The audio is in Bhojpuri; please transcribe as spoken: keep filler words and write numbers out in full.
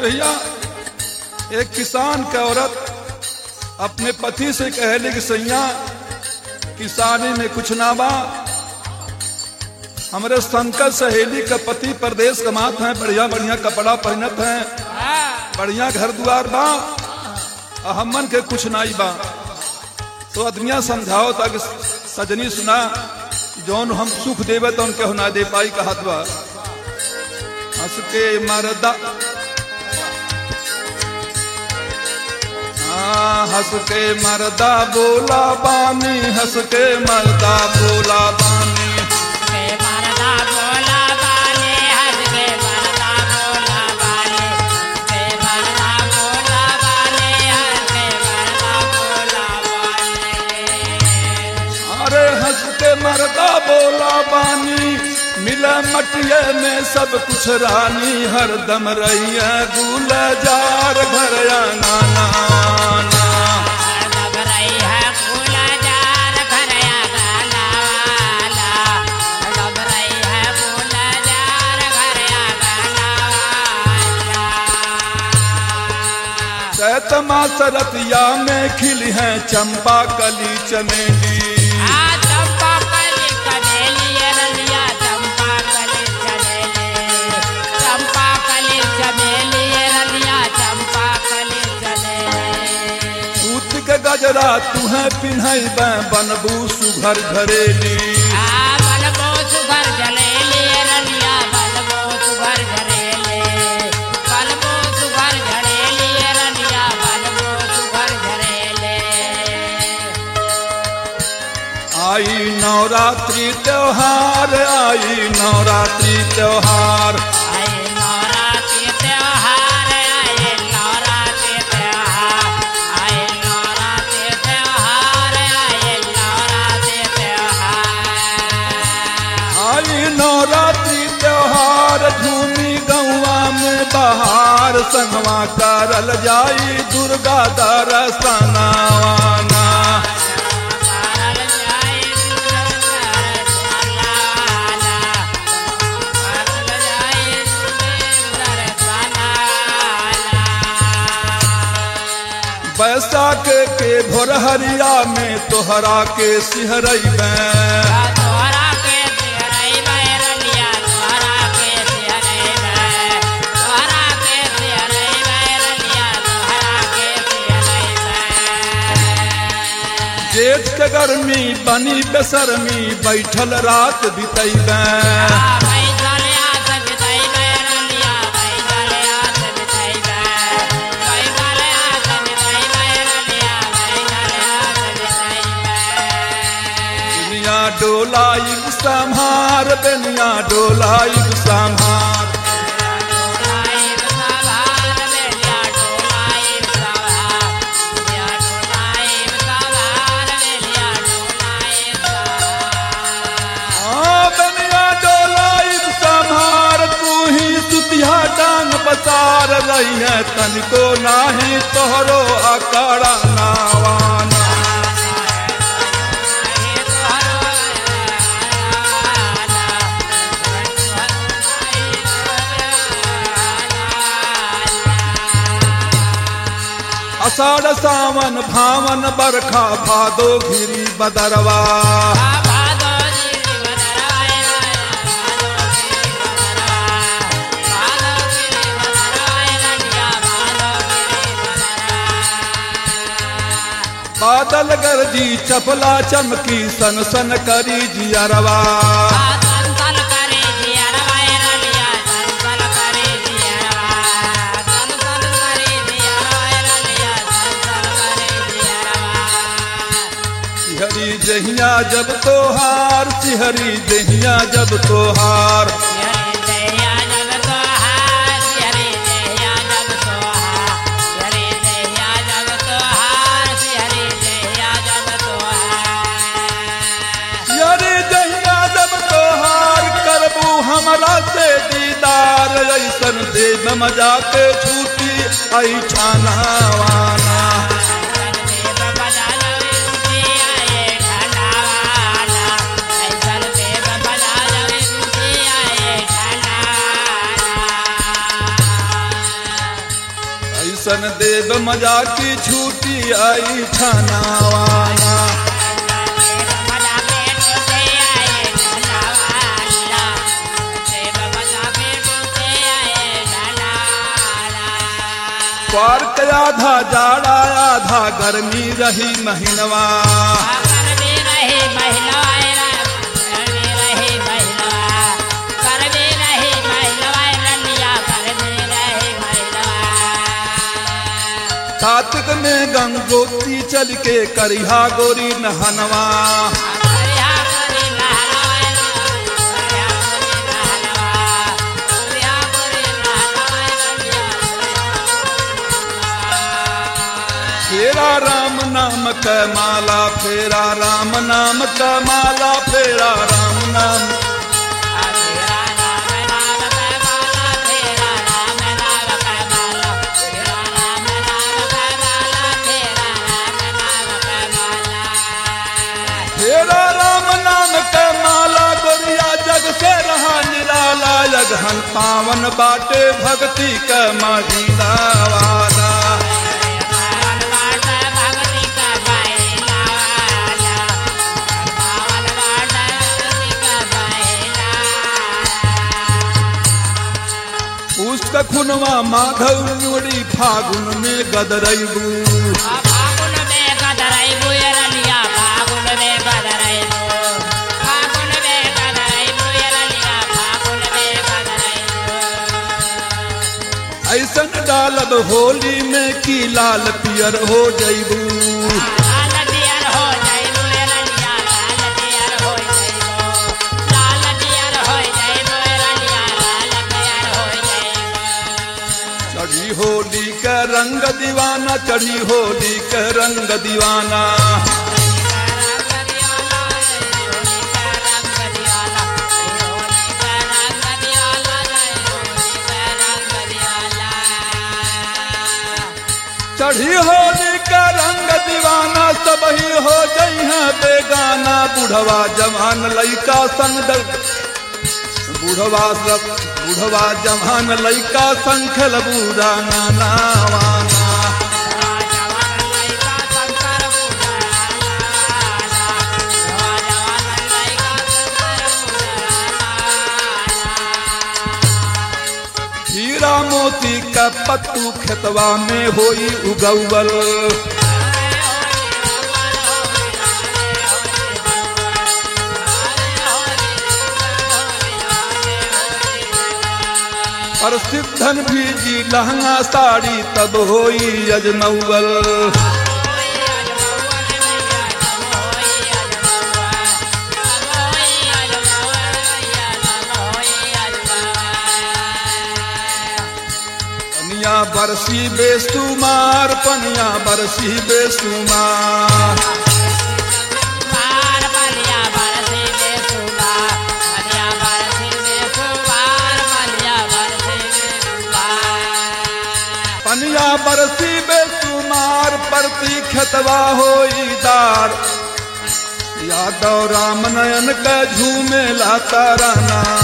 भैया एक किसान के औरत अपने पति से कहले कि सैया किसानी में कुछ ना बा, हमारे संकट सहेली का पति प्रदेश कमात हैं, बढ़िया बढ़िया कपड़ा पहनत हैं, बढ़िया घर द्वार बा, हमन के कुछ नाई बा। तो आदमिया समझाओ ताकि सजनी सुना जौन हम सुख देवे तो उनके होना दे पाई कहत बा। हंस के मरदा हाँ हंस के मरदा बोला बानी, हंस के मरदा बोला बानी, मरदा बोला बानी, मिला मटिया में सब कुछ रानी, हर दम रही है गुलजार घर आंगना, हर दम रही है गुलजार घर आंगना, हर दम रही है गुलजार घर आंगना। चैत मास रतिया में खिली है चंपा कली चमेली, गजरा तुहे पिन्हई बनबू सुघर घरेली, बनबो सुघर घरेली रलिया, बनबो सुघर घरेली, बनबो सुघर घरेली रलिया, बनबो सुघर घरेली। आई नवरात्रि त्योहार, आई नवरात्रि त्योहार, नवरात्रि त्योहार झूमी गौआ में बहार, संगवा करल जाई दुर्गा दर्शनावाना, बैसाख के भोरहरिया में तोहरा के सिहरई में, जेठ के गर्मी बनी बेसरमी बैठल रात बितैबे, बेनिया डोलाई संहार, बेनिया डोलाई संहार, डांग बसार रही है तनिको नाही तोहरो अकाड़ा नावाना, आषाढ़ सावन भावन बरखा भादो घिरी बदरवा, बादल गरजी चपला चमकी सन सन करी जियरवा, सिहरी जहिया जब तोहार, सिहरी जहिया जब तोहार, हमरा से दीदार ऐसन देव मजा के छूटी आई छानावाना, ऐसन देव मजा की छूटी आई छानावाना। पार के आधा जाड़ा आधा गर्मी रही महीनवा। कार्तिक में गंगोत्री चल के करिहा गोरी नहनवा। फेरा राम नाम का माला फेरा राम नाम का माला फेरा राम नाम। फेरा राम नाम का माला गोरिया जग से रहा निराला। यगहन पावन बाटे भक्ति का महीना वाला। उसका खुनवा माधव मुड़ी फागुन में गदरैबू। फागुन में गदरैबू रलिया फागुन में गदरैबू फागुन में गदरैबू रलिया फागुन में गदरैबू। ऐसन डालब होली में की लाल पियर हो जैबू। लाल पियर हो जैबू रलिया लाल पियर हो जैबू लाल पियर हो जैबू रलिया लाल पियर हो जैबू। चढ़ी होली का रंग दीवाना चढ़ी होली का रंग दीवाना। चढ़ी होली का रंग दीवाना सब ही हो जई है बेगाना। बुढ़वा जवान लइका संग बुढ़वा सब बुढ़वा जवान लइका संग खेलबू रांगाना वाना। हीरा मोती का पत्तू खेतवा में होई उगौल। और सिद्धन भी जी लहंगा साड़ी तब होई अजमौल। पनिया बरसी बेसुमार पनिया बरसी बेसुमार। पनिया बरसी बेसुमार परती खेतवा होई दार। यादव राम नयन का झूमे ला ताराना।